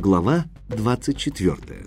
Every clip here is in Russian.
Глава 24.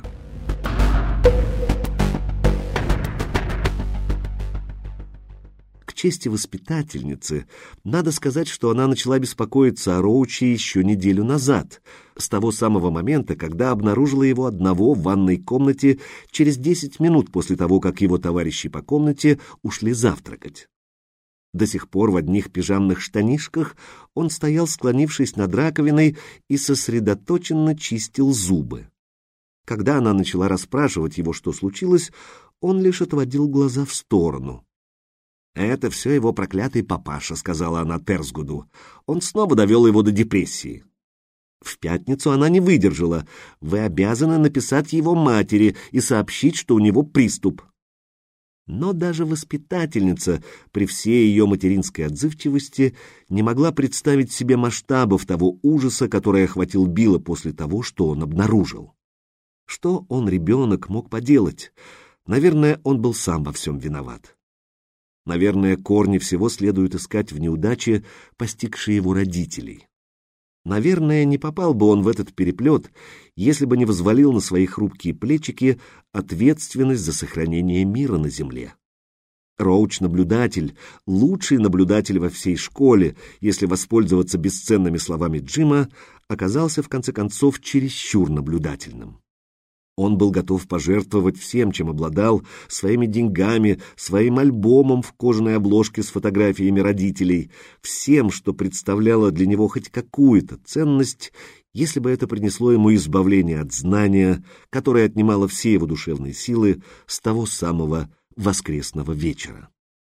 К чести воспитательницы, надо сказать, что она начала беспокоиться о Роуче еще неделю назад, с того самого момента, когда обнаружила его одного в ванной комнате через 10 минут после того, как его товарищи по комнате ушли завтракать. До сих пор в одних пижамных штанишках он стоял, склонившись над раковиной, и сосредоточенно чистил зубы. Когда она начала расспрашивать его, что случилось, он лишь отводил глаза в сторону. «Это все его проклятый папаша», — сказала она Терсгуду. «Он снова довел его до депрессии». В пятницу она не выдержала. «Вы обязаны написать его матери и сообщить, что у него приступ». Но даже воспитательница, при всей ее материнской отзывчивости, не могла представить себе масштабов того ужаса, который охватил Билла после того, что он обнаружил. Что он, ребенок, мог поделать? Наверное, он был сам во всем виноват. Наверное, корни всего следует искать в неудаче, постигшей его родителей. Наверное, не попал бы он в этот переплет, если бы не взвалил на свои хрупкие плечики ответственность за сохранение мира на земле. Роуч-наблюдатель, лучший наблюдатель во всей школе, если воспользоваться бесценными словами Джима, оказался в конце концов чересчур наблюдательным. Он был готов пожертвовать всем, чем обладал, своими деньгами, своим альбомом в кожаной обложке с фотографиями родителей, всем, что представляло для него хоть какую-то ценность, если бы это принесло ему избавление от знания, которое отнимало все его душевные силы с того самого воскресного вечера.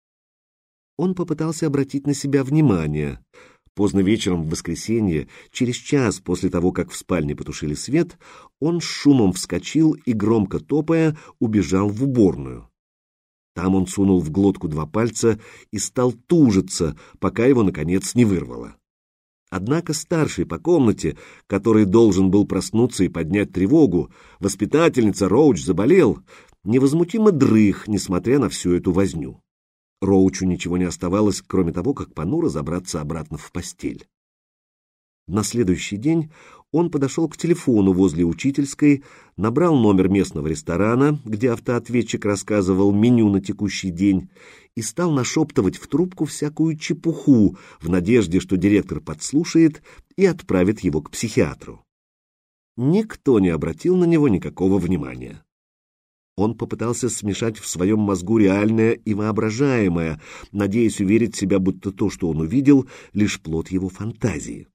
Он попытался обратить на себя внимание. Поздно вечером в воскресенье, через час после того, как в спальне потушили свет, он с шумом вскочил и, громко топая, убежал в уборную. Там он сунул в глотку 2 пальца и стал тужиться, пока его, наконец, не вырвало. Однако старший по комнате, который должен был проснуться и поднять тревогу, воспитательница Роуч заболел, невозмутимо дрых, несмотря на всю эту возню. Роучу ничего не оставалось, кроме того, как понуро забраться обратно в постель. На следующий день он подошел к телефону возле учительской, набрал номер местного ресторана, где автоответчик рассказывал меню на текущий день, и стал нашептывать в трубку всякую чепуху в надежде, что директор подслушает и отправит его к психиатру. Никто не обратил на него никакого внимания. Он попытался смешать в своем мозгу реальное и воображаемое, надеясь уверить себя, будто то, что он увидел, лишь плод его фантазии.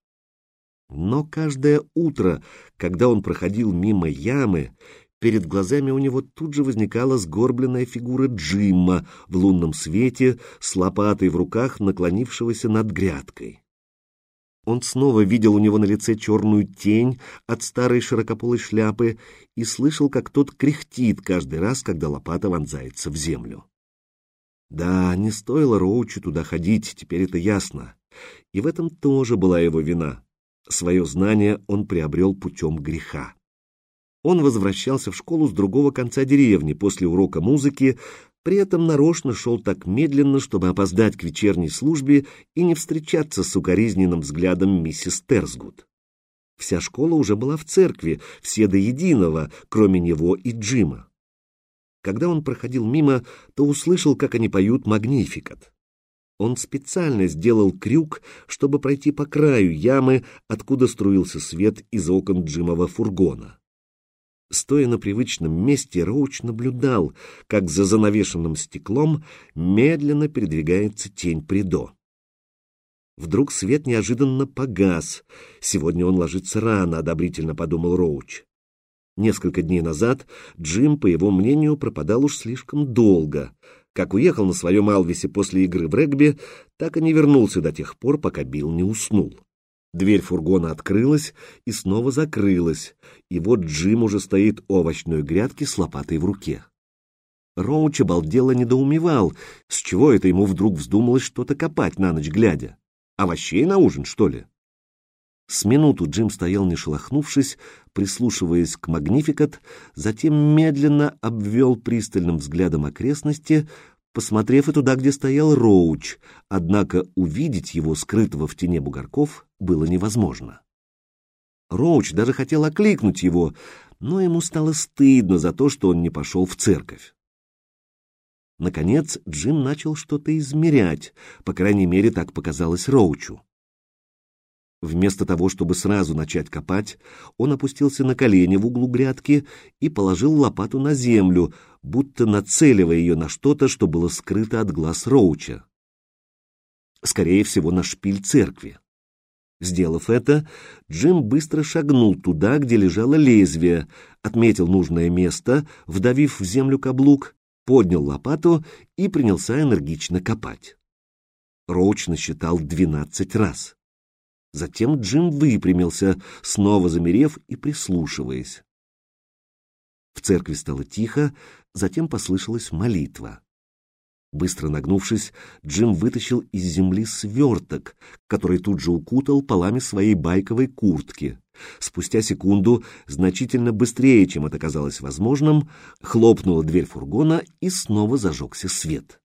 Но каждое утро, когда он проходил мимо ямы, перед глазами у него тут же возникала сгорбленная фигура Джимма в лунном свете с лопатой в руках, наклонившегося над грядкой. Он снова видел у него на лице черную тень от старой широкополой шляпы и слышал, как тот кряхтит каждый раз, когда лопата вонзается в землю. Да, не стоило Роучу туда ходить, теперь это ясно. И в этом тоже была его вина. Свое знание он приобрел путем греха. Он возвращался в школу с другого конца деревни после урока музыки, при этом нарочно шел так медленно, чтобы опоздать к вечерней службе и не встречаться с укоризненным взглядом миссис Терсгуд. Вся школа уже была в церкви, все до единого, кроме него и Джима. Когда он проходил мимо, то услышал, как они поют «Магнификат». Он специально сделал крюк, чтобы пройти по краю ямы, откуда струился свет из окон Джимова фургона. Стоя на привычном месте, Роуч наблюдал, как за занавешенным стеклом медленно передвигается тень Придо. Вдруг свет неожиданно погас. Сегодня он ложится рано, одобрительно подумал Роуч. Несколько дней назад Джим, по его мнению, пропадал уж слишком долго. Как уехал на своем Алвисе после игры в регби, так и не вернулся до тех пор, пока Билл не уснул. Дверь фургона открылась и снова закрылась, и вот Джим уже стоит у овощной грядки с лопатой в руке. Роуч обалдело недоумевал, с чего это ему вдруг вздумалось что-то копать на ночь глядя. Овощей на ужин, что ли? С минуту Джим стоял, не шелохнувшись, прислушиваясь к «Магнификат», затем медленно обвел пристальным взглядом окрестности, посмотрев и туда, где стоял Роуч, однако увидеть его, скрытого в тени бугорков, было невозможно. Роуч даже хотел окликнуть его, но ему стало стыдно за то, что он не пошел в церковь. Наконец Джим начал что-то измерять, по крайней мере, так показалось Роучу. Вместо того, чтобы сразу начать копать, он опустился на колени в углу грядки и положил лопату на землю, будто нацеливая ее на что-то, что было скрыто от глаз Роуча. Скорее всего, на шпиль церкви. Сделав это, Джим быстро шагнул туда, где лежало лезвие, отметил нужное место, вдавив в землю каблук, поднял лопату и принялся энергично копать. Роуч насчитал 12 раз. Затем Джим выпрямился, снова замерев и прислушиваясь. В церкви стало тихо, затем послышалась молитва. Быстро нагнувшись, Джим вытащил из земли сверток, который тут же укутал полами своей байковой куртки. Спустя секунду, значительно быстрее, чем это казалось возможным, хлопнула дверь фургона и снова зажегся свет.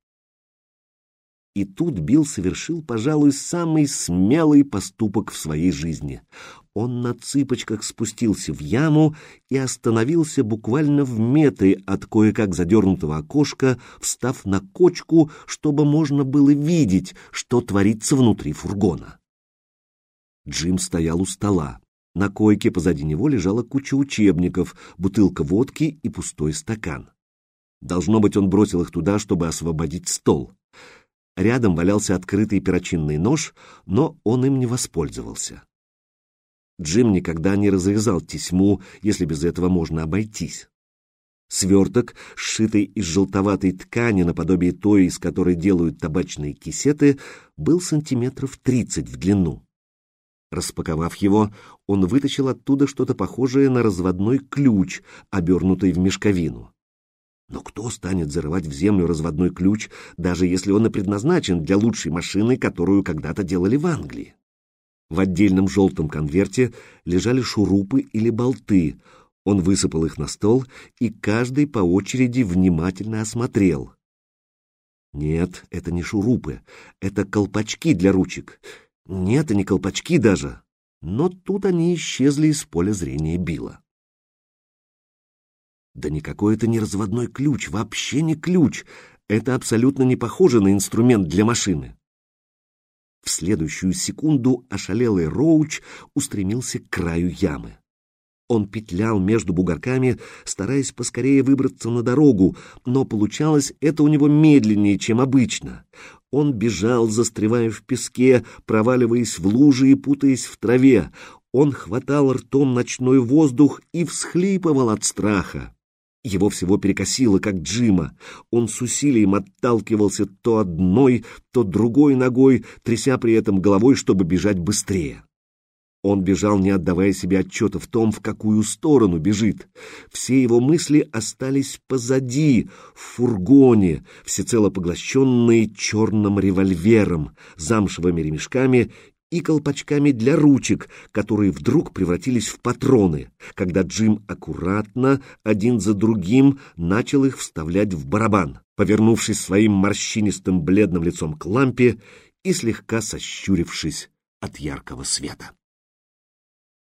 И тут Билл совершил, пожалуй, самый смелый поступок в своей жизни. Он на цыпочках спустился в яму и остановился буквально в метре от кое-как задернутого окошка, встав на кочку, чтобы можно было видеть, что творится внутри фургона. Джим стоял у стола. На койке позади него лежала куча учебников, бутылка водки и пустой стакан. Должно быть, он бросил их туда, чтобы освободить стол. Рядом валялся открытый перочинный нож, но он им не воспользовался. Джим никогда не разрезал тесьму, если без этого можно обойтись. Сверток, сшитый из желтоватой ткани наподобие той, из которой делают табачные кисеты, был сантиметров 30 в длину. Распаковав его, он вытащил оттуда что-то похожее на разводной ключ, обернутый в мешковину. Но кто станет зарывать в землю разводной ключ, даже если он и предназначен для лучшей машины, которую когда-то делали в Англии? В отдельном желтом конверте лежали шурупы или болты. Он высыпал их на стол и каждый по очереди внимательно осмотрел. Нет, это не шурупы, это колпачки для ручек. Нет, и не колпачки даже. Но тут они исчезли из поля зрения Билла. Да никакой это не разводной ключ, вообще не ключ. Это абсолютно не похоже на инструмент для машины. В следующую секунду ошалелый Роуч устремился к краю ямы. Он петлял между бугорками, стараясь поскорее выбраться на дорогу, но получалось это у него медленнее, чем обычно. Он бежал, застревая в песке, проваливаясь в лужи и путаясь в траве. Он хватал ртом ночной воздух и всхлипывал от страха. Его всего перекосило, как Джима. Он с усилием отталкивался то одной, то другой ногой, тряся при этом головой, чтобы бежать быстрее. Он бежал, не отдавая себе отчета в том, в какую сторону бежит. Все его мысли остались позади, в фургоне, всецело поглощенные черным револьвером, замшевыми ремешками и колпачками для ручек, которые вдруг превратились в патроны, когда Джим аккуратно, один за другим, начал их вставлять в барабан, повернувшись своим морщинистым бледным лицом к лампе и слегка сощурившись от яркого света.